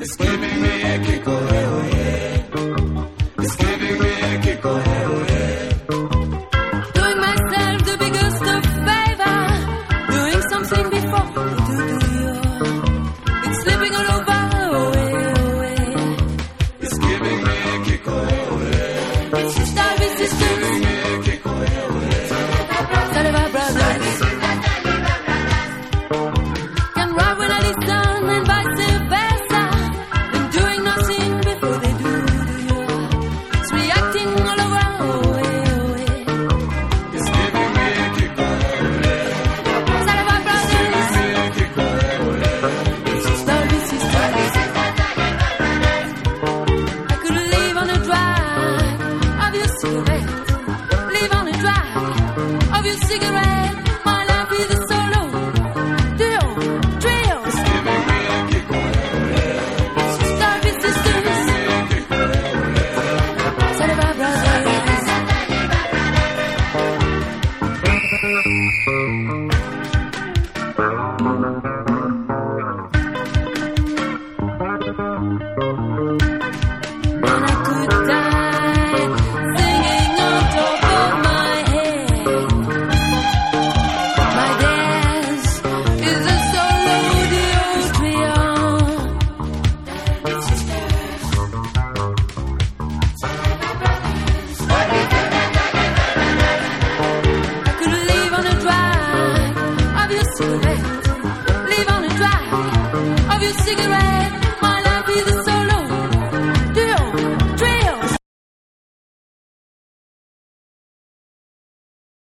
It's giving me a kick, oh yeah. It's giving me a kick, oh yeah. Doing myself the biggest of favor, doing something before I do you. It's slipping all over, oh yeah. It's giving me a kick, oh yeah. It's just our resistance. It's giving me a kick, oh yeah. Saliva brothers can ride when I listen and vice versa. Been doing nothing before they do you. It's reacting all over, oh yeah. It's giving me a kick, oh yeah. Saliva brothers, It's giving me a kick, oh yeah. it's just our resistance. I could live on a drive of your cigarette. Live on a drive of your cigarette. My life is a solo duo, trio. It's giving me a kick, oh yeah. It's just our resistance. Saliva brothers. And I could die singing on top of my head. My dance is a solo duo trio. I could live on a drive of your cigarette. Live on a drive of your cigarette.